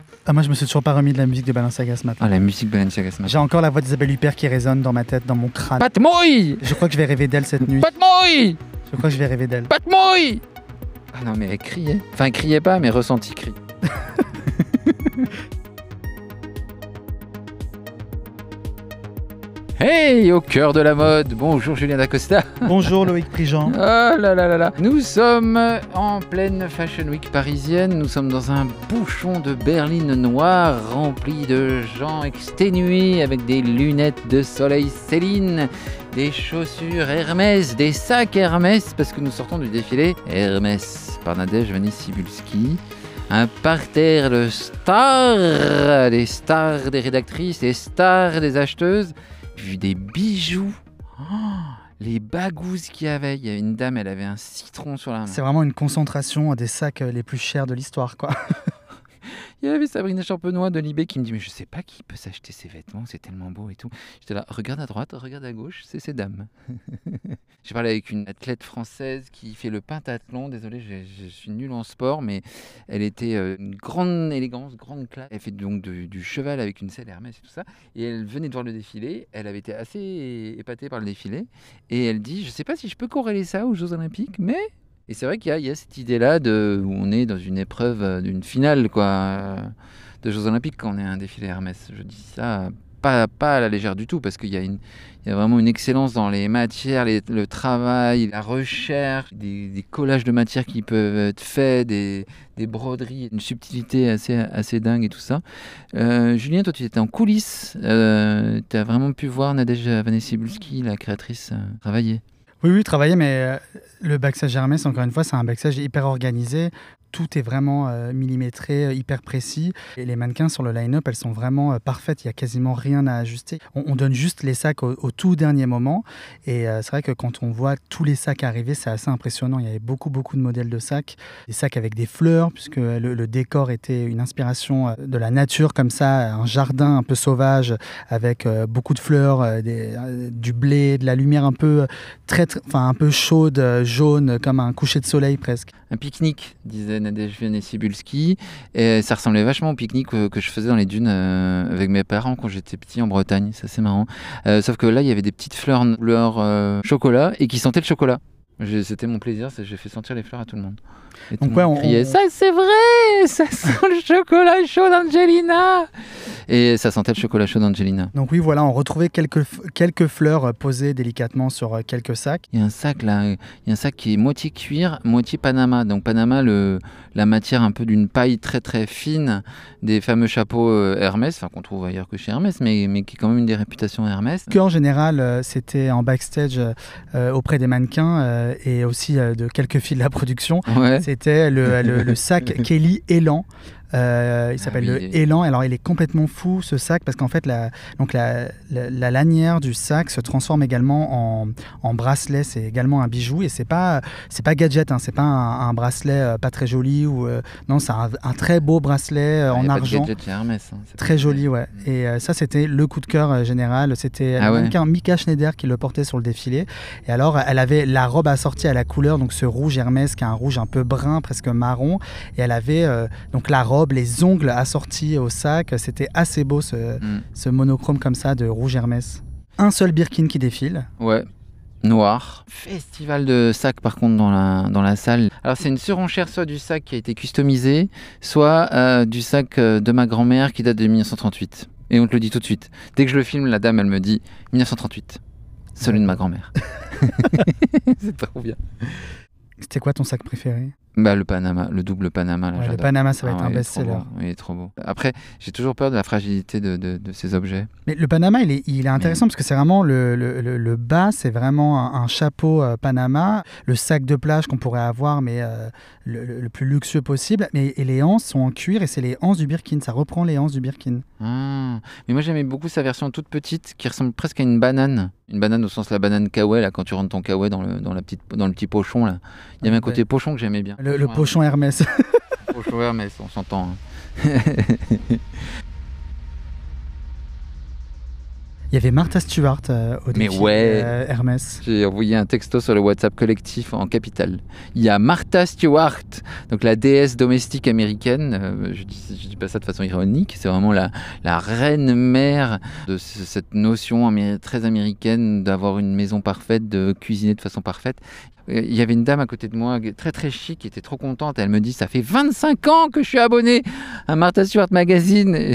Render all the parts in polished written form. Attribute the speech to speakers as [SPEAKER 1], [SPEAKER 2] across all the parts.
[SPEAKER 1] Ah, moi, je me suis toujours pas remis de la musique de Balenciaga ce matin.
[SPEAKER 2] Ah, la musique Balenciaga ce matin.
[SPEAKER 1] J'ai encore la voix d'Isabelle Huppert qui résonne dans ma tête, dans mon crâne.
[SPEAKER 2] Pas de mouille.
[SPEAKER 1] Je crois que je vais rêver d'elle cette nuit.
[SPEAKER 2] Pas de mouille.
[SPEAKER 1] Je crois que je vais rêver d'elle.
[SPEAKER 2] Pas de mouille. Ah non, mais elle criait. Enfin, elle criait pas, mais ressenti cri. Hey, au cœur de la mode. Bonjour Julien Dacosta.
[SPEAKER 1] Bonjour Loïc Prigent.
[SPEAKER 2] Oh là là là là. Nous sommes en pleine Fashion Week parisienne. Nous sommes dans un bouchon de berline noire rempli de gens exténués avec des lunettes de soleil Céline, des chaussures Hermès, des sacs Hermès parce que nous sortons du défilé Hermès par Nadège Vanni-Cybulski. Un parterre de stars, des stars des rédactrices, des stars des acheteuses. J'ai vu des bijoux, les bagouses qu'il y avait. Il y avait une dame, elle avait un citron sur la main.
[SPEAKER 1] C'est vraiment une concentration des sacs les plus chers de l'histoire, quoi.
[SPEAKER 2] Il y avait Sabrina Champenois de Libé qui me dit « Mais je sais pas qui peut s'acheter ces vêtements, c'est tellement beau et tout. » J'étais là, regarde à droite, regarde à gauche, c'est ces dames. J'ai parlé avec une athlète française qui fait le pentathlon. Désolé, je suis nul en sport, mais elle était une grande élégance, grande classe. Elle fait donc du cheval avec une selle Hermès et tout ça. Et elle venait de voir le défilé. Elle avait été assez épatée par le défilé. Et elle dit « Je sais pas si je peux corréler ça aux Jeux Olympiques, mais... » Et c'est vrai qu'il y a cette idée-là où on est dans une épreuve d'une finale de Jeux Olympiques quand on est à un défilé Hermès. Je dis ça pas à la légère du tout parce qu'il y a vraiment une excellence dans les matières, le travail, la recherche, des collages de matières qui peuvent être faits, des broderies, une subtilité assez dingue et tout ça. Julien, toi tu étais en coulisses, tu as vraiment pu voir Nadège Vanni-Cybulski, la créatrice, travailler.
[SPEAKER 1] Oui, travailler, mais le backstage Hermès, encore une fois, c'est un backstage hyper organisé. Tout est vraiment millimétré, hyper précis. Et les mannequins sur le line-up, elles sont vraiment parfaites. Il n'y a quasiment rien à ajuster. On donne juste les sacs au tout dernier moment. Et c'est vrai que quand on voit tous les sacs arriver, c'est assez impressionnant. Il y avait beaucoup de modèles de sacs. Des sacs avec des fleurs, puisque le décor était une inspiration de la nature, comme ça, un jardin un peu sauvage, avec beaucoup de fleurs, du blé, de la lumière un peu, un peu chaude, jaune, comme un coucher de soleil presque.
[SPEAKER 2] Un pique-nique, disait Nadège Vanni-Cybulski, et ça ressemblait vachement au pique-nique que je faisais dans les dunes avec mes parents quand j'étais petit en Bretagne, c'est assez marrant. Sauf que là, il y avait des petites fleurs couleur chocolat et qui sentaient le chocolat. C'était mon plaisir, j'ai fait sentir les fleurs à tout le monde. Et tout le monde criait « Ça c'est vrai, ça sent le chocolat chaud d'Angelina !» Et ça sentait le chocolat chaud d'Angelina.
[SPEAKER 1] Donc oui, voilà, on retrouvait quelques fleurs posées délicatement sur quelques sacs.
[SPEAKER 2] Il y a un sac là, il y a un sac qui est moitié cuir, moitié Panama. Donc Panama, la matière un peu d'une paille très très fine des fameux chapeaux Hermès, qu'on trouve ailleurs que chez Hermès, mais qui est quand même une des réputations Hermès.
[SPEAKER 1] Que en général, c'était en backstage auprès des mannequins et aussi de quelques filles de la production. Ouais. C'était le sac Kelly Elan. Il s'appelle le Élan. Alors il est complètement fou ce sac parce qu'en fait la lanière du sac se transforme également en bracelet. C'est également un bijou et c'est pas gadget, hein, c'est pas un bracelet pas très joli non, c'est un très beau bracelet en argent.
[SPEAKER 2] Pas de gadget chez Hermès, hein,
[SPEAKER 1] très joli, ouais. Et ça c'était le coup de cœur général. C'était le mannequin Mika Schneider qui le portait sur le défilé. Et alors elle avait la robe assortie à la couleur, donc ce rouge Hermès qui est un rouge un peu brun, presque marron. Et elle avait donc la robe, les ongles assortis au sac, c'était assez beau ce monochrome comme ça de rouge Hermès. Un seul Birkin qui défile.
[SPEAKER 2] Ouais, noir. Festival de sacs par contre dans la salle. Alors c'est une surenchère soit du sac qui a été customisé, soit du sac de ma grand-mère qui date de 1938. Et on te le dit tout de suite. Dès que je le filme, la dame elle me dit 1938. Celui de ma grand-mère. C'est trop bien.
[SPEAKER 1] C'était quoi ton sac préféré ?
[SPEAKER 2] Le Panama, le double Panama. Là,
[SPEAKER 1] le Panama, ça va être un best-seller.
[SPEAKER 2] Il est trop beau. Après, j'ai toujours peur de la fragilité de ces objets.
[SPEAKER 1] Mais le Panama, il est intéressant parce que c'est vraiment le bas, c'est vraiment un chapeau Panama, le sac de plage qu'on pourrait avoir, mais le plus luxueux possible. Et les anses sont en cuir et c'est les anses du Birkin. Ça reprend les anses du Birkin.
[SPEAKER 2] Ah, mais moi, j'aimais beaucoup sa version toute petite qui ressemble presque à une banane. Une banane au sens de la banane kawaii, là, quand tu rentres ton kawaii dans le petit pochon. Là. Il y avait un côté pochon que j'aimais bien.
[SPEAKER 1] Le pochon Hermès.
[SPEAKER 2] Pochon Hermès, on s'entend. Hein.
[SPEAKER 1] Il y avait Martha Stewart au
[SPEAKER 2] Mais
[SPEAKER 1] défilé
[SPEAKER 2] ouais.
[SPEAKER 1] Hermès.
[SPEAKER 2] J'ai envoyé un texto sur le WhatsApp collectif en capital. Il y a Martha Stewart, donc la déesse domestique américaine. Je dis pas ça de façon ironique, c'est vraiment la reine mère de cette notion très américaine d'avoir une maison parfaite, de cuisiner de façon parfaite. Il y avait une dame à côté de moi, très très chic, qui était trop contente. Elle me dit, ça fait 25 ans que je suis abonnée à Martha Stewart Magazine. Et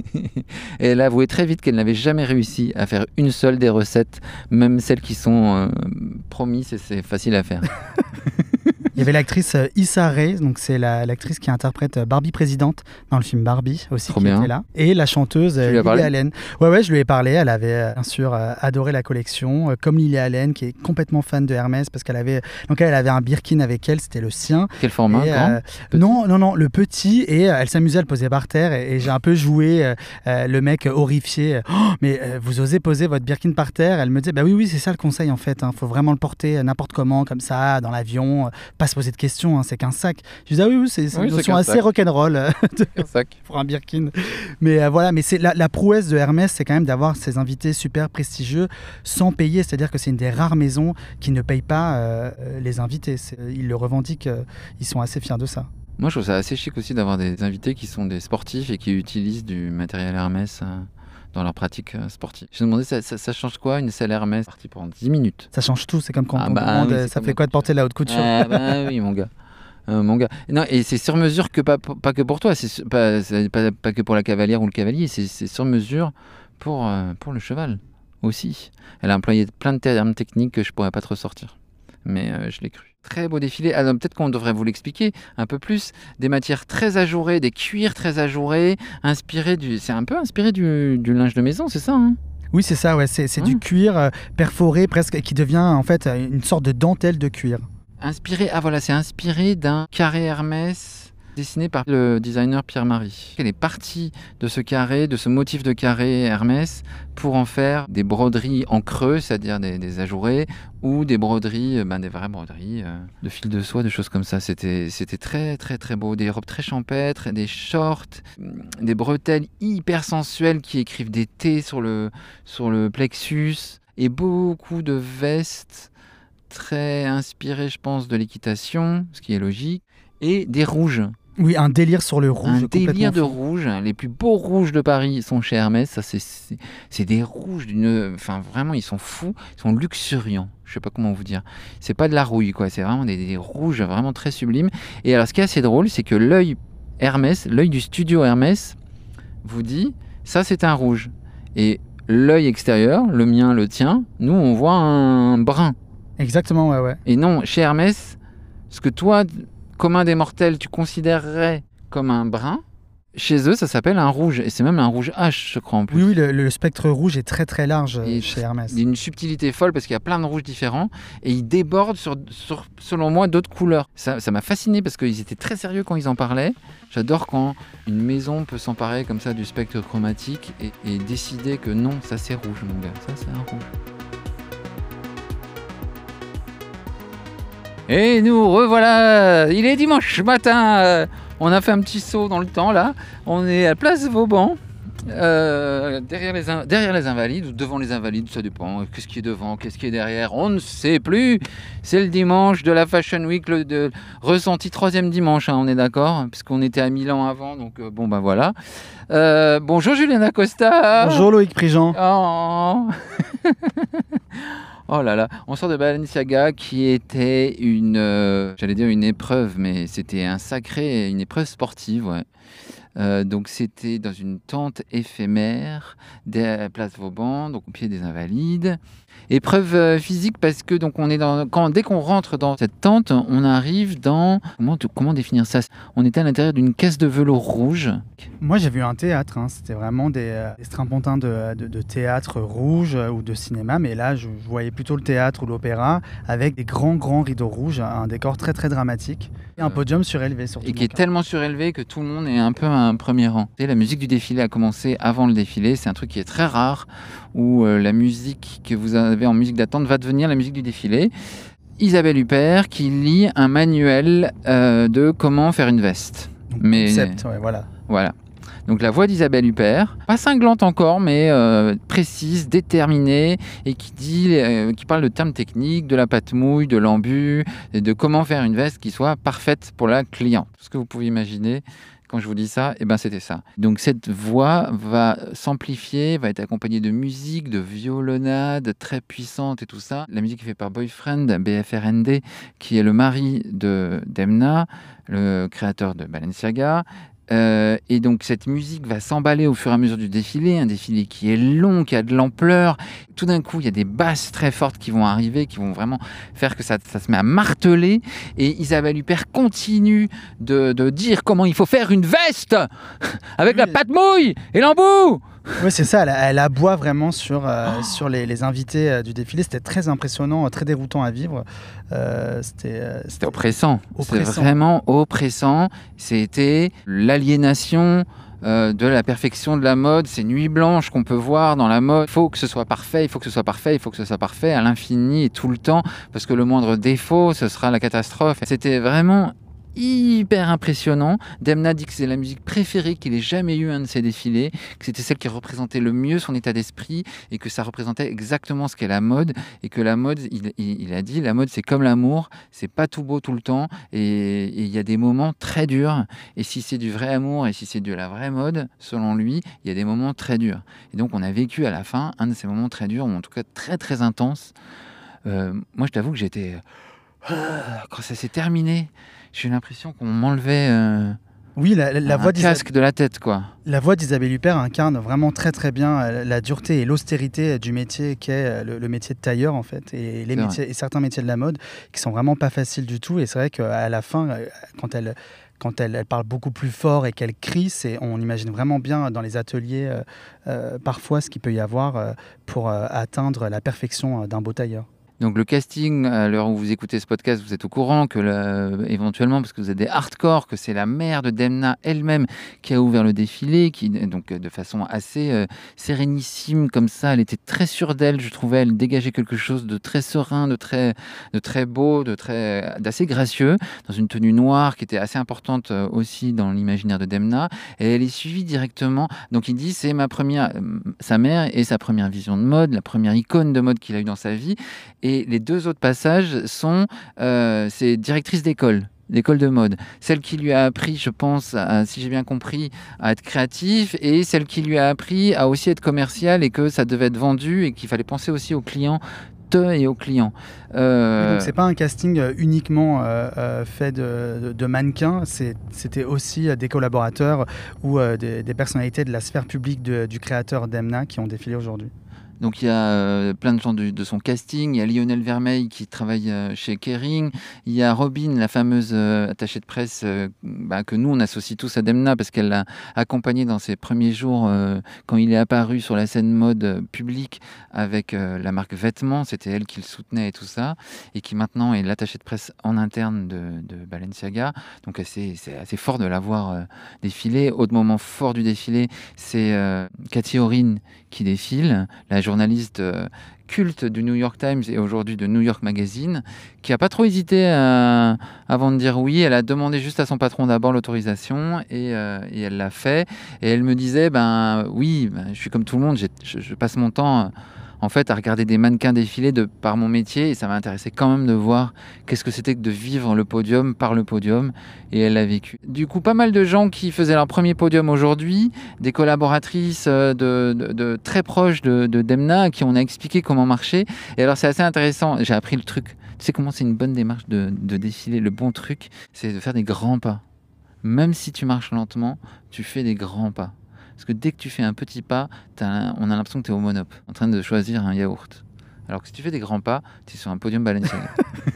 [SPEAKER 2] elle a avoué très vite qu'elle n'avait jamais réussi à faire une seule des recettes, même celles qui sont promises, et c'est facile à faire.
[SPEAKER 1] Il y avait l'actrice Issa Rae, donc c'est l'actrice qui interprète Barbie présidente dans le film Barbie aussi,
[SPEAKER 2] Trop
[SPEAKER 1] qui
[SPEAKER 2] bien.
[SPEAKER 1] était là. Et la chanteuse
[SPEAKER 2] Tu lui as
[SPEAKER 1] Lily
[SPEAKER 2] parlé
[SPEAKER 1] Allen. Ouais, je lui ai parlé. Elle avait bien sûr adoré la collection, comme Lily Allen, qui est complètement fan de Hermès, parce qu'elle avait un Birkin avec elle, c'était le sien.
[SPEAKER 2] Quel format,
[SPEAKER 1] Et,
[SPEAKER 2] grand Petit
[SPEAKER 1] non, le petit. Et elle s'amusait à le poser par terre. Et j'ai un peu joué le mec horrifié. Oh, mais vous osez poser votre Birkin par terre? Elle me disait, bah oui, c'est ça le conseil en fait. Faut vraiment le porter n'importe comment, comme ça, dans l'avion, pas se poser de questions, c'est qu'un sac. Je disais, oui, c'est une notion assez rock'n'roll
[SPEAKER 2] un sac.
[SPEAKER 1] pour un Birkin. Mais voilà, mais c'est la prouesse de Hermès, c'est quand même d'avoir ces invités super prestigieux sans payer. C'est-à-dire que c'est une des rares maisons qui ne paye pas les invités. Ils le revendiquent, ils sont assez fiers de ça.
[SPEAKER 2] Moi, je trouve ça assez chic aussi d'avoir des invités qui sont des sportifs et qui utilisent du matériel Hermès dans leur pratique sportive. Je me demandais, ça change quoi une selle Hermès partie pendant 10 minutes?
[SPEAKER 1] Ça change tout, c'est comme quand on
[SPEAKER 2] bah
[SPEAKER 1] demande
[SPEAKER 2] oui,
[SPEAKER 1] ça fait quoi de porter de la haute couture.
[SPEAKER 2] Ah bah oui, mon gars. Mon gars. Non, et c'est sur mesure que pas que pour toi, c'est pas que pour la cavalière ou le cavalier, c'est sur mesure pour le cheval aussi. Elle a employé plein de termes techniques que je pourrais pas te ressortir, mais je l'ai cru. Très beau défilé. Alors peut-être qu'on devrait vous l'expliquer un peu plus. Des matières très ajourées, des cuirs très ajourés, c'est un peu inspiré du linge de maison, c'est ça, hein?
[SPEAKER 1] Oui, c'est ça, ouais. C'est du cuir perforé presque, qui devient en fait une sorte de dentelle de cuir.
[SPEAKER 2] C'est inspiré d'un carré Hermès dessiné par le designer Pierre-Marie. Elle est partie de ce carré, de ce motif de carré Hermès, pour en faire des broderies en creux, c'est-à-dire des ajourés, ou des broderies, des vraies broderies de fil de soie, de choses comme ça. C'était très très très beau. Des robes très champêtres, des shorts, des bretelles hyper sensuelles qui écrivent des T sur le plexus, et beaucoup de vestes très inspirées, je pense, de l'équitation, ce qui est logique, et des rouges.
[SPEAKER 1] Oui, un délire sur le rouge.
[SPEAKER 2] Un délire de rouge. Les plus beaux rouges de Paris sont chez Hermès. Ça, c'est des rouges enfin, vraiment, ils sont fous. Ils sont luxuriants. Je sais pas comment vous dire. C'est pas de la rouille, quoi. C'est vraiment des rouges vraiment très sublimes. Et alors, ce qui est assez drôle, c'est que l'œil du studio Hermès, vous dit, ça, c'est un rouge. Et l'œil extérieur, le mien, le tien, nous, on voit un brun.
[SPEAKER 1] Exactement, ouais.
[SPEAKER 2] Et non, chez Hermès, ce que toi, commun des mortels, tu considérerais comme un brun, chez eux, ça s'appelle un rouge. Et c'est même un rouge H, je crois, en plus.
[SPEAKER 1] Oui, le spectre rouge est très très large chez Hermès.
[SPEAKER 2] Il y a une subtilité folle parce qu'il y a plein de rouges différents et ils débordent sur selon moi, d'autres couleurs. Ça m'a fasciné parce qu'ils étaient très sérieux quand ils en parlaient. J'adore quand une maison peut s'emparer comme ça du spectre chromatique et décider que non, ça c'est rouge, mon gars. Ça, c'est un rouge. Et nous revoilà, il est dimanche matin, on a fait un petit saut dans le temps là, on est à Place Vauban, derrière les Invalides ou devant les Invalides, ça dépend, qu'est-ce qui est devant, qu'est-ce qui est derrière, on ne sait plus, c'est le dimanche de la Fashion Week, le ressenti 3e dimanche, hein, on est d'accord, puisqu'on était à Milan avant, donc voilà. Bonjour Julien Acosta.
[SPEAKER 1] Bonjour Loïc Prigent.
[SPEAKER 2] Oh. Oh là là, on sort de Balenciaga qui était une épreuve, mais c'était une épreuve sportive, ouais. Donc c'était dans une tente éphémère des Place Vauban, donc au pied des Invalides. Épreuve physique parce que donc dès qu'on rentre dans cette tente, on arrive dans comment définir ça? On était à l'intérieur d'une caisse de velours rouge.
[SPEAKER 1] Moi j'ai vu un théâtre, hein. C'était vraiment des strapontins de théâtre rouge ou de cinéma, mais là je voyais plutôt le théâtre ou l'opéra avec des grands rideaux rouges, un décor très très dramatique et un podium surélevé surtout.
[SPEAKER 2] Et qui est tellement surélevé que tout le monde est un peu à un premier rang. Et la musique du défilé a commencé avant le défilé, c'est un truc qui est très rare où la musique que vous avez en musique d'attente va devenir la musique du défilé. Isabelle Huppert qui lit un manuel de comment faire une veste.
[SPEAKER 1] Donc, concept, ouais, voilà.
[SPEAKER 2] Voilà. Donc la voix d'Isabelle Huppert, pas cinglante encore, mais précise, déterminée, et qui parle de termes techniques, de la pâte mouille, de l'embu, et de comment faire une veste qui soit parfaite pour la cliente. Tout ce que vous pouvez imaginer. Quand je vous dis ça, c'était ça. Donc cette voix va s'amplifier, va être accompagnée de musique, de violonade très puissante et tout ça. La musique est faite par Boyfriend, BFRND, qui est le mari de Demna, le créateur de Balenciaga. Et donc cette musique va s'emballer au fur et à mesure du défilé, un défilé qui est long, qui a de l'ampleur. Tout d'un coup, il y a des basses très fortes qui vont arriver, qui vont vraiment faire que ça se met à marteler. Et Isabelle Huppert continue de dire comment il faut faire une veste avec la pâte mouille et l'embout.
[SPEAKER 1] Oui, c'est ça, elle aboie vraiment sur les invités du défilé. C'était très impressionnant, très déroutant à vivre.
[SPEAKER 2] C'était oppressant. C'était vraiment oppressant. C'était l'aliénation de la perfection de la mode, ces nuits blanches qu'on peut voir dans la mode. Il faut que ce soit parfait, il faut que ce soit parfait, il faut que ce soit parfait à l'infini et tout le temps, parce que le moindre défaut, ce sera la catastrophe. C'était vraiment hyper impressionnant. Demna dit que c'est la musique préférée qu'il ait jamais eu un de ses défilés, que c'était celle qui représentait le mieux son état d'esprit et que ça représentait exactement ce qu'est la mode, et que la mode, il a dit, la mode c'est comme l'amour, c'est pas tout beau tout le temps, et il y a des moments très durs, et si c'est du vrai amour et si c'est de la vraie mode, selon lui, il y a des moments très durs. Et donc on a vécu à la fin un de ces moments très durs, ou en tout cas très très intenses. Moi je t'avoue que j'étais... Quand ça s'est terminé, j'ai eu l'impression qu'on m'enlevait
[SPEAKER 1] oui, la voix
[SPEAKER 2] casque de la tête, quoi.
[SPEAKER 1] La voix d'Isabelle Huppert incarne vraiment très très bien la dureté et l'austérité du métier qu'est le métier de tailleur en fait, et certains métiers de la mode qui sont vraiment pas faciles du tout. Et c'est vrai qu'à la fin, quand elle parle beaucoup plus fort et qu'elle crie, on imagine vraiment bien dans les ateliers parfois ce qu'il peut y avoir pour atteindre la perfection d'un beau tailleur.
[SPEAKER 2] Donc le casting, à l'heure où vous écoutez ce podcast, vous êtes au courant que éventuellement, parce que vous êtes des hardcore, que c'est la mère de Demna elle-même qui a ouvert le défilé, qui donc de façon assez sérénissime comme ça, elle était très sûre d'elle, je trouvais, elle dégageait quelque chose de très serein, de très beau, d'assez gracieux, dans une tenue noire qui était assez importante aussi dans l'imaginaire de Demna, et elle est suivie directement. Donc il dit c'est sa mère et sa première vision de mode, la première icône de mode qu'il a eue dans sa vie. Et les deux autres passages sont ses directrices d'école de mode. Celle qui lui a appris, je pense, si j'ai bien compris, à être créatif, et celle qui lui a appris à aussi être commercial, et que ça devait être vendu et qu'il fallait penser aussi aux clients et aux clients.
[SPEAKER 1] Oui, donc c'est pas un casting uniquement fait de mannequins, c'était aussi des collaborateurs ou des personnalités de la sphère publique du créateur Demna qui ont défilé aujourd'hui.
[SPEAKER 2] Donc il y a plein de gens de son casting. Il y a Lionel Vermeil qui travaille chez Kering. Il y a Robin, la fameuse attachée de presse que nous on associe tous à Demna parce qu'elle l'a accompagné dans ses premiers jours quand il est apparu sur la scène mode publique avec la marque Vêtements. C'était elle qui le soutenait et tout ça, et qui maintenant est l'attachée de presse en interne de Balenciaga. Donc c'est assez fort de l'avoir défilé. Autre moment fort du défilé, c'est Cathy Orin qui défile, la journaliste culte du New York Times et aujourd'hui de New York Magazine, qui n'a pas trop hésité avant de dire oui. Elle a demandé juste à son patron d'abord l'autorisation et elle l'a fait. Et elle me disait, oui, je suis comme tout le monde, je passe mon temps en fait à regarder des mannequins défiler par mon métier, et ça m'intéressait quand même de voir qu'est-ce que c'était que de vivre le podium par le podium, et elle l'a vécu. Du coup, pas mal de gens qui faisaient leur premier podium aujourd'hui, des collaboratrices de très proches de Demna à qui on a expliqué comment marcher. Et alors c'est assez intéressant, j'ai appris le truc. Tu sais comment c'est une bonne démarche de défiler? Le bon truc, c'est de faire des grands pas. Même si tu marches lentement, tu fais des grands pas. Parce que dès que tu fais un petit pas, on a l'impression que tu es au Monop, en train de choisir un yaourt. Alors que si tu fais des grands pas, tu es sur un podium Balenciaga.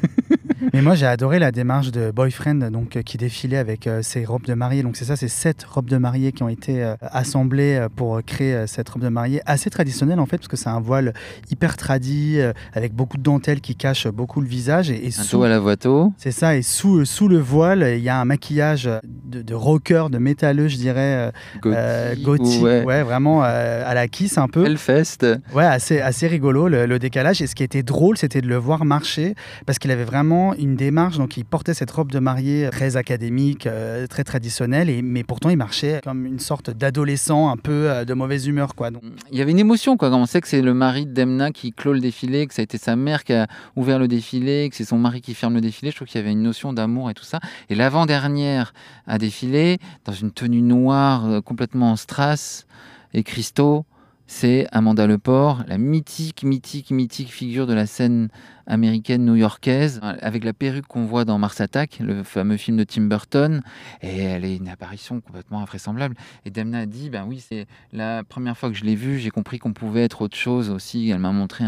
[SPEAKER 1] Mais moi, j'ai adoré la démarche de Boyfriend, qui défilait avec ses robes de mariée. Donc c'est 7 robes de mariée qui ont été assemblées pour créer cette robe de mariée assez traditionnelle en fait, parce que c'est un voile hyper tradi avec beaucoup de dentelles qui cachent beaucoup le visage. Et
[SPEAKER 2] un taux à la Voito.
[SPEAKER 1] C'est ça, et sous le voile, il y a un maquillage de rocker, de métalleux, je dirais, gothique, ouais, vraiment à la Kiss un peu.
[SPEAKER 2] Hellfest.
[SPEAKER 1] Ouais, assez rigolo le décalage. Et ce qui était drôle, c'était de le voir marcher, parce qu'il avait vraiment vraiment une démarche. Donc, il portait cette robe de mariée très académique, très traditionnelle, mais pourtant, il marchait comme une sorte d'adolescent un peu de mauvaise humeur, quoi. Donc,
[SPEAKER 2] Il y avait une émotion, quoi. Quand on sait que c'est le mari de Demna qui clôt le défilé, que ça a été sa mère qui a ouvert le défilé, que c'est son mari qui ferme le défilé, je trouve qu'il y avait une notion d'amour et tout ça. Et l'avant-dernière a défilé dans une tenue noire complètement en strass et cristaux. C'est Amanda Lepore, la mythique figure de la scène américaine new-yorkaise, avec la perruque qu'on voit dans Mars Attack, le fameux film de Tim Burton. Et elle est une apparition complètement invraisemblable. Et Demna a dit, ben oui, c'est la première fois que je l'ai vue, j'ai compris qu'on pouvait être autre chose aussi. Elle m'a montré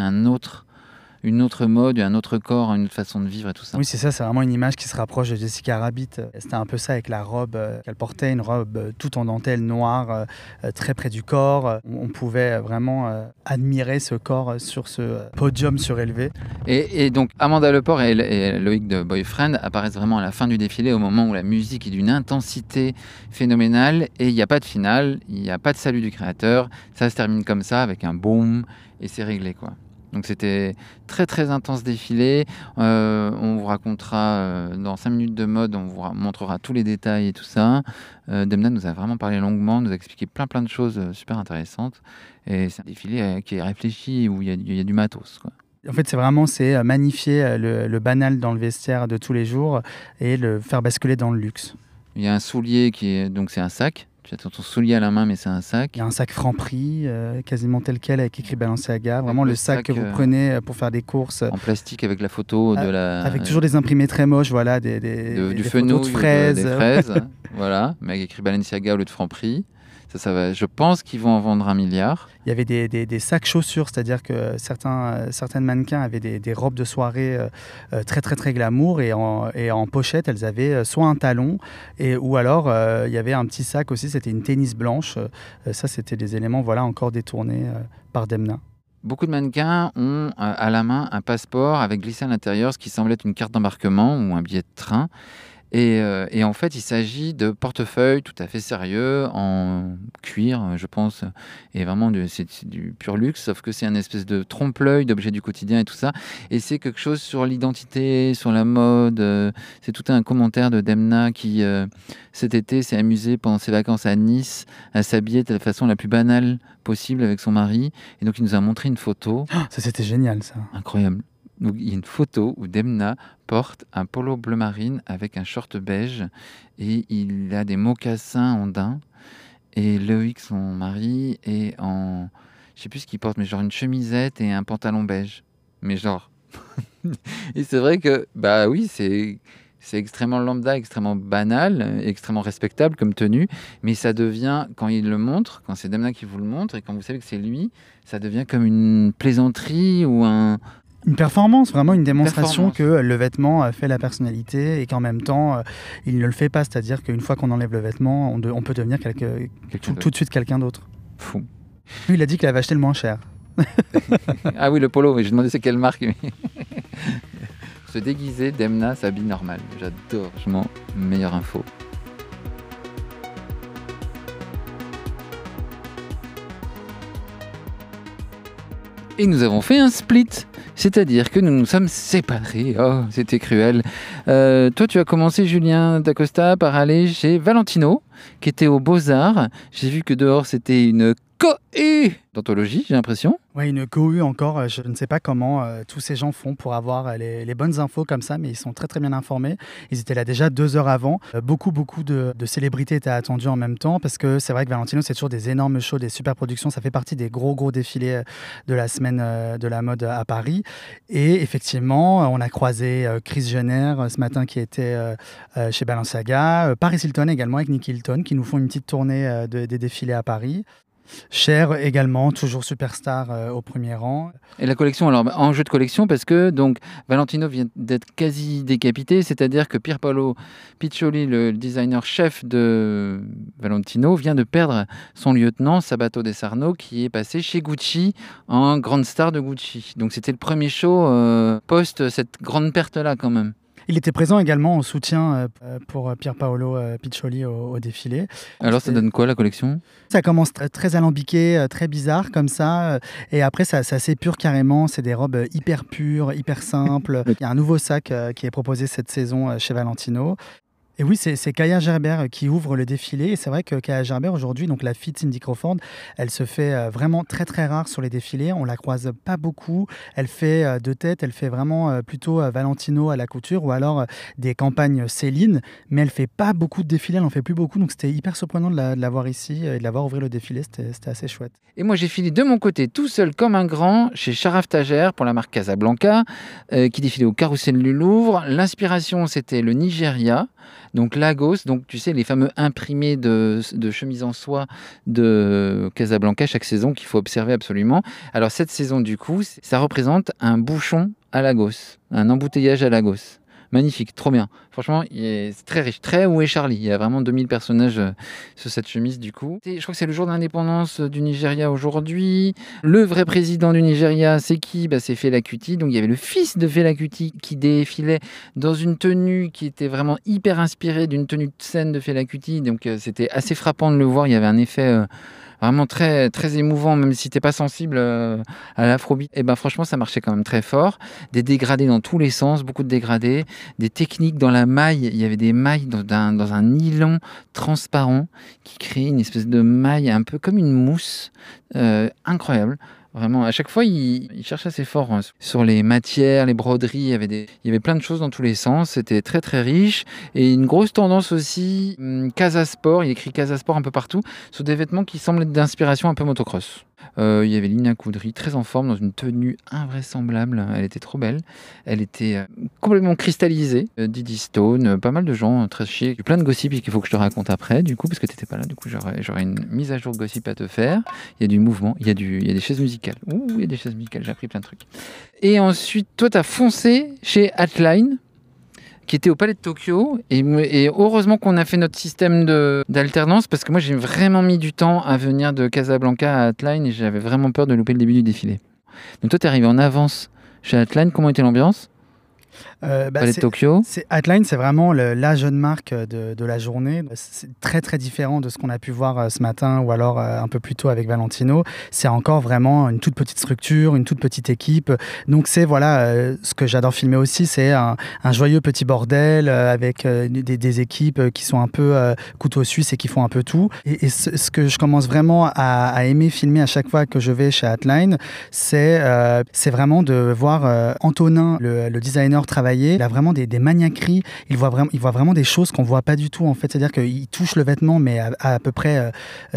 [SPEAKER 2] une autre mode, un autre corps, une autre façon de vivre et tout ça.
[SPEAKER 1] oui, c'est ça, c'est vraiment une image qui se rapproche de Jessica Rabbit. C'était un peu ça avec la robe qu'elle portait, une robe toute en dentelle noire, très près du corps. On pouvait vraiment admirer ce corps sur ce podium surélevé.
[SPEAKER 2] Et donc Amanda Lepore et Loïc de Boyfriend apparaissent vraiment à la fin du défilé, au moment où la musique est d'une intensité phénoménale et il n'y a pas de finale, il n'y a pas de salut du créateur. Ça se termine comme ça avec un boom et c'est réglé, quoi. Donc c'était très très intense défilé. On vous racontera dans 5 minutes de mode, on vous montrera tous les détails et tout ça. Demna nous a vraiment parlé longuement, nous a expliqué plein de choses super intéressantes. Et c'est un défilé qui est réfléchi, où il y a du matos, quoi.
[SPEAKER 1] En fait, c'est magnifier le banal dans le vestiaire de tous les jours et le faire basculer dans le luxe.
[SPEAKER 2] Il y a un soulier donc c'est un sac. Tu as ton soulier à la main, mais c'est un sac.
[SPEAKER 1] Il y a un sac Franprix, quasiment tel quel, avec écrit Balenciaga. Vraiment le sac que vous prenez pour faire des courses.
[SPEAKER 2] En plastique avec la photo de la...
[SPEAKER 1] Avec toujours des imprimés très moches, voilà,
[SPEAKER 2] du
[SPEAKER 1] des
[SPEAKER 2] fenouil,
[SPEAKER 1] photos de fraises.
[SPEAKER 2] des fraises, voilà, mais avec écrit Balenciaga au lieu de Franprix. Ça va. Je pense qu'ils vont en vendre 1 milliard.
[SPEAKER 1] Il y avait des sacs chaussures, c'est-à-dire que certaines mannequins avaient des robes de soirée très très très glamour et en pochette elles avaient soit un talon ou alors il y avait un petit sac aussi, c'était une tennis blanche. Ça c'était des éléments voilà encore détournés par Demna.
[SPEAKER 2] Beaucoup de mannequins ont à la main un passeport avec glissé à l'intérieur ce qui semble être une carte d'embarquement ou un billet de train. Et en fait, il s'agit de portefeuilles tout à fait sérieux, en cuir, je pense, et vraiment c'est du pur luxe, sauf que c'est un espèce de trompe-l'œil d'objets du quotidien et tout ça. Et c'est quelque chose sur l'identité, sur la mode. C'est tout un commentaire de Demna qui, cet été, s'est amusé pendant ses vacances à Nice à s'habiller de la façon la plus banale possible avec son mari. Et donc, il nous a montré une photo.
[SPEAKER 1] Oh, ça, c'était génial, ça.
[SPEAKER 2] Incroyable. Donc, il y a une photo où Demna porte un polo bleu marine avec un short beige et il a des mocassins en daim. Et Loïc, son mari, est en... Je sais plus ce qu'il porte, mais genre une chemisette et un pantalon beige. Mais genre... Et c'est vrai que, bah oui, c'est extrêmement lambda, extrêmement banal, extrêmement respectable comme tenue. Mais ça devient, quand il le montre, quand c'est Demna qui vous le montre, et quand vous savez que c'est lui, ça devient comme une plaisanterie ou un...
[SPEAKER 1] Une performance, vraiment une démonstration que le vêtement fait la personnalité et qu'en même temps, il ne le fait pas. C'est-à-dire qu'une fois qu'on enlève le vêtement, on peut devenir tout de suite quelqu'un d'autre.
[SPEAKER 2] Fou.
[SPEAKER 1] Lui, il a dit qu'il avait acheté le moins cher.
[SPEAKER 2] Ah oui, le polo, j'ai demandé c'est quelle marque. Se déguiser, Demna s'habille normal. J'adore, meilleure info. Et nous avons fait un split, c'est-à-dire que nous nous sommes séparés. Oh, c'était cruel. Toi, tu as commencé, Julien Dacosta, par aller chez Valentino, qui était aux Beaux-Arts. J'ai vu que dehors, c'était une cohue d'anthologie, j'ai l'impression.
[SPEAKER 1] Oui, une cohue encore. Je ne sais pas comment tous ces gens font pour avoir les bonnes infos comme ça, mais ils sont très très bien informés. Ils étaient là déjà 2 heures avant. Beaucoup de célébrités étaient attendues en même temps parce que c'est vrai que Valentino, c'est toujours des énormes shows, des super productions. Ça fait partie des gros défilés de la semaine de la mode à Paris. Et effectivement, on a croisé Kris Jenner ce matin qui était chez Balenciaga, Paris Hilton également avec Nick Hilton qui nous font une petite tournée des défilés à Paris. Cher également, toujours superstar au premier rang.
[SPEAKER 2] Et la collection, alors enjeu de collection parce que donc Valentino vient d'être quasi décapité, c'est-à-dire que Pierpaolo Piccioli, le designer chef de Valentino, vient de perdre son lieutenant Sabato De Sarno qui est passé chez Gucci en grande star de Gucci. Donc c'était le premier show post cette grande perte-là quand même.
[SPEAKER 1] Il était présent également en soutien pour Pierpaolo Piccioli au défilé.
[SPEAKER 2] Alors, ça donne quoi la collection?
[SPEAKER 1] Ça commence très alambiqué, très bizarre comme ça. Et après, ça s'épure carrément. C'est des robes hyper pures, hyper simples. Il y a un nouveau sac qui est proposé cette saison chez Valentino. Et oui, c'est Kaya Gerber qui ouvre le défilé. Et c'est vrai que Kaya Gerber, aujourd'hui, donc la fille de Cindy Crawford, elle se fait vraiment très très rare sur les défilés. On la croise pas beaucoup. Elle fait de tête, elle fait vraiment plutôt Valentino à la couture ou alors des campagnes Céline. Mais elle fait pas beaucoup de défilés, elle en fait plus beaucoup. Donc c'était hyper surprenant de la voir ici et de la voir ouvrir le défilé. C'était assez chouette.
[SPEAKER 2] Et moi, j'ai filé de mon côté, tout seul comme un grand, chez Charaf Tajer pour la marque Casablanca, qui défilait au Carrousel du Louvre. L'inspiration, c'était le Nigeria. Donc Lagos, donc tu sais les fameux imprimés de chemises en soie de Casablanca chaque saison qu'il faut observer absolument. Alors cette saison du coup, ça représente un bouchon à Lagos, un embouteillage à Lagos. Magnifique, trop bien. Franchement, c'est très riche. Très Où est Charlie? Il y a vraiment 2000 personnages sur cette chemise du coup. Je crois que c'est le jour d'indépendance du Nigeria aujourd'hui. Le vrai président du Nigeria, c'est qui? C'est Fela Kuti. Donc il y avait le fils de Fela Kuti qui défilait dans une tenue qui était vraiment hyper inspirée d'une tenue de scène de Fela Kuti. Donc c'était assez frappant de le voir. Il y avait un effet... vraiment très, très émouvant, même si t'es pas sensible à l'afrobeat. Et franchement, ça marchait quand même très fort. Des dégradés dans tous les sens, beaucoup de dégradés. Des techniques dans la maille. Il y avait des mailles dans un nylon transparent qui créait une espèce de maille un peu comme une mousse. Incroyable. Vraiment, à chaque fois, il cherche assez fort sur les matières, les broderies. Il y avait plein de choses dans tous les sens. C'était très, très riche. Et une grosse tendance aussi, Casa Sport. Il écrit Casa Sport un peu partout, sur des vêtements qui semblent être d'inspiration un peu motocross. Il y avait Lina Koudry, très en forme, dans une tenue invraisemblable. Elle était trop belle. Elle était complètement cristallisée. Didi Stone, pas mal de gens très chics. Plein de gossip qu'il faut que je te raconte après, du coup, parce que tu n'étais pas là. Du coup, j'aurais une mise à jour gossip à te faire. Il y a du mouvement, il y a des chaises musicales. Ouh, il y a des chaises musicales, j'ai appris plein de trucs. Et ensuite, toi, tu as foncé chez Atline, qui était au Palais de Tokyo. Et heureusement qu'on a fait notre système d'alternance, parce que moi, j'ai vraiment mis du temps à venir de Casablanca à Atline et j'avais vraiment peur de louper le début du défilé. Donc toi, tu es arrivé en avance chez Atline. Comment était l'ambiance? Palais de Tokyo.
[SPEAKER 1] Atline, c'est vraiment la jeune marque de la journée. C'est très très différent de ce qu'on a pu voir ce matin ou alors un peu plus tôt avec Valentino. C'est encore vraiment une toute petite structure, une toute petite équipe. Donc c'est ce que j'adore filmer aussi, c'est un joyeux petit bordel avec des équipes qui sont un peu couteau suisse et qui font un peu tout. Et ce que je commence vraiment à aimer filmer à chaque fois que je vais chez Atline, c'est vraiment de voir Antonin, le designer, travailler. Il a vraiment des maniaqueries. Il voit vraiment des choses qu'on voit pas du tout en fait. C'est-à-dire qu'il touche le vêtement, mais à peu près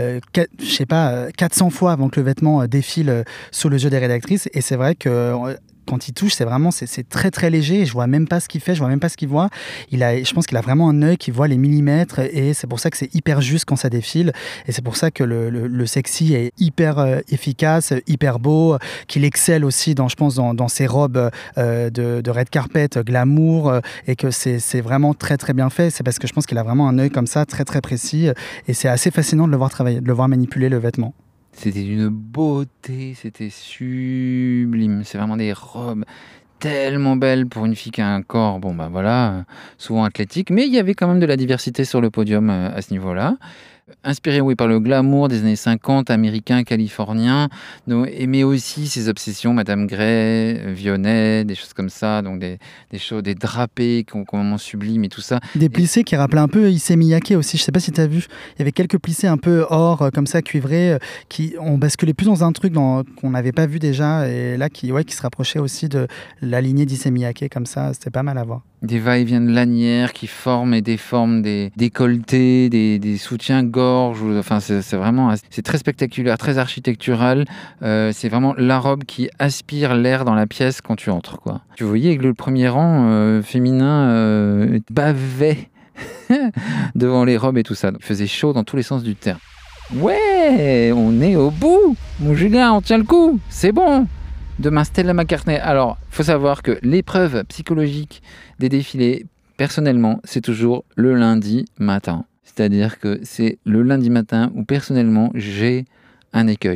[SPEAKER 1] 400 fois avant que le vêtement défile sous le jeu des rédactrices. Et c'est vrai que quand il touche, c'est très très léger. Je vois même pas ce qu'il fait, je vois même pas ce qu'il voit. Je pense qu'il a vraiment un œil qui voit les millimètres et c'est pour ça que c'est hyper juste quand ça défile. Et c'est pour ça que le sexy est hyper efficace, hyper beau, qu'il excelle aussi dans ses robes de red carpet, glamour, et que c'est vraiment très très bien fait. C'est parce que je pense qu'il a vraiment un œil comme ça, très très précis. Et c'est assez fascinant de le voir travailler, de le voir manipuler le vêtement.
[SPEAKER 2] C'était d'une beauté, c'était sublime. C'est vraiment des robes tellement belles pour une fille qui a un corps, souvent athlétique. Mais il y avait quand même de la diversité sur le podium à ce niveau-là. Inspiré par le glamour des années 50, américain, californien, mais aussi ses obsessions, Madame Grey, Vionnet, des choses comme ça, donc des choses, des drapés complètement sublimes et tout ça.
[SPEAKER 1] Des plissés qui rappelaient un peu Issey Miyake aussi, je sais pas si tu as vu, il y avait quelques plissés un peu or, comme ça, cuivrés, qui ont basculé plus dans un truc qu'on n'avait pas vu déjà, et là qui se rapprochait aussi de la lignée d'Issey Miyake, comme ça, c'était pas mal à voir.
[SPEAKER 2] Des va-et-vient de lanières qui forment et déforment des décolletés, des soutiens-gorge. Enfin, c'est très spectaculaire, très architectural. C'est vraiment la robe qui aspire l'air dans la pièce quand tu entres, quoi. Tu voyais que le premier rang féminin bavait devant les robes et tout ça. Donc, il faisait chaud dans tous les sens du terme. Ouais, on est au bout. Mon Julien, on tient le coup. C'est bon. Demain, Stella McCartney. Alors, il faut savoir que l'épreuve psychologique des défilés, personnellement, c'est toujours le lundi matin. C'est-à-dire que c'est le lundi matin où, personnellement, j'ai un écueil.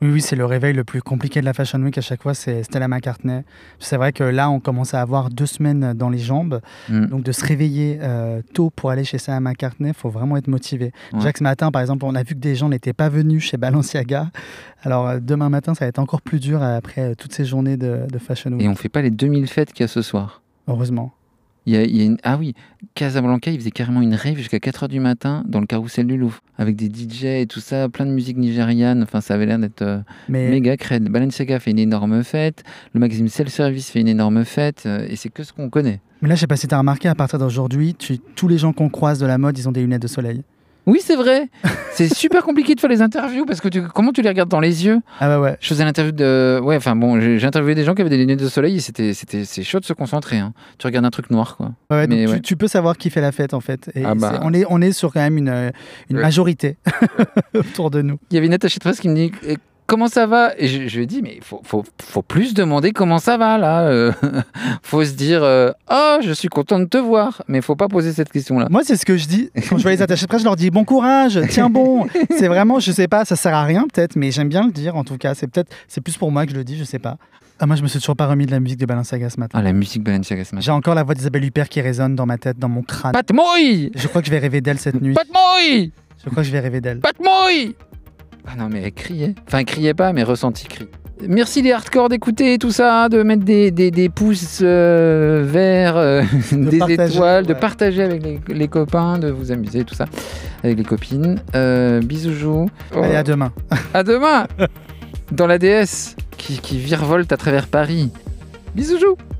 [SPEAKER 1] Oui, c'est le réveil le plus compliqué de la Fashion Week à chaque fois, c'est Stella McCartney. C'est vrai que là, on commence à avoir 2 semaines dans les jambes. Donc de se réveiller tôt pour aller chez Stella McCartney, il faut vraiment être motivé. Déjà que ce matin, par exemple, on a vu que des gens n'étaient pas venus chez Balenciaga. Alors demain matin, ça va être encore plus dur après toutes ces journées de Fashion Week.
[SPEAKER 2] Et on fait pas les 2000 fêtes qu'il y a ce soir.
[SPEAKER 1] Heureusement.
[SPEAKER 2] Ah oui, Casablanca, il faisait carrément une rave jusqu'à 4h du matin dans le carrousel du Louvre, avec des DJ et tout ça, plein de musique nigériane, enfin ça avait l'air d'être méga crade. Balenciaga fait une énorme fête, le magazine Cell Service fait une énorme fête, et c'est que ce qu'on connaît.
[SPEAKER 1] Mais là, je sais pas si tu as remarqué, à partir d'aujourd'hui, tous les gens qu'on croise de la mode, ils ont des lunettes de soleil.
[SPEAKER 2] Oui, c'est vrai. C'est super compliqué de faire les interviews parce que comment tu les regardes dans les yeux?
[SPEAKER 1] Ah bah ouais.
[SPEAKER 2] Je faisais l'interview de... Ouais, enfin bon, j'ai interviewé des gens qui avaient des lunettes de soleil et c'est chaud de se concentrer. Hein. Tu regardes un truc noir, quoi.
[SPEAKER 1] Ouais, donc tu peux savoir qui fait la fête, en fait. Et on est sur quand même une majorité autour de nous.
[SPEAKER 2] Il y avait une attachée de presse qui me dit... Comment ça va? Et je lui ai dit, mais il faut plus demander comment ça va, là. Faut se dire, oh, je suis content de te voir. Mais il faut pas poser cette question-là.
[SPEAKER 1] Moi, c'est ce que je dis. Quand je vois les attachés de presse, je leur dis, bon courage, tiens bon. C'est vraiment, je sais pas, ça sert à rien peut-être, mais j'aime bien le dire, en tout cas. C'est plus pour moi que je le dis, je sais pas. Ah, moi, je me suis toujours pas remis de la musique de Balenciaga ce matin.
[SPEAKER 2] Ah, la musique Balenciaga ce matin.
[SPEAKER 1] J'ai encore la voix d'Isabelle Huppert qui résonne dans ma tête, dans mon crâne.
[SPEAKER 2] Pat Moy!
[SPEAKER 1] Je crois que je vais rêver d'elle cette nuit.
[SPEAKER 2] Pat Moy!
[SPEAKER 1] Je crois que je vais rêver d'elle.
[SPEAKER 2] Pat Moy! Ah non, mais elle criait. Enfin, elle criait pas, mais ressenti cri. Merci les hardcore d'écouter tout ça, de mettre des pouces verts, des étoiles, de partager avec les copains, de vous amuser, tout ça, avec les copines. Bisous.
[SPEAKER 1] Allez, à demain.
[SPEAKER 2] À demain. Dans la DS qui virevolte à travers Paris. Bisous.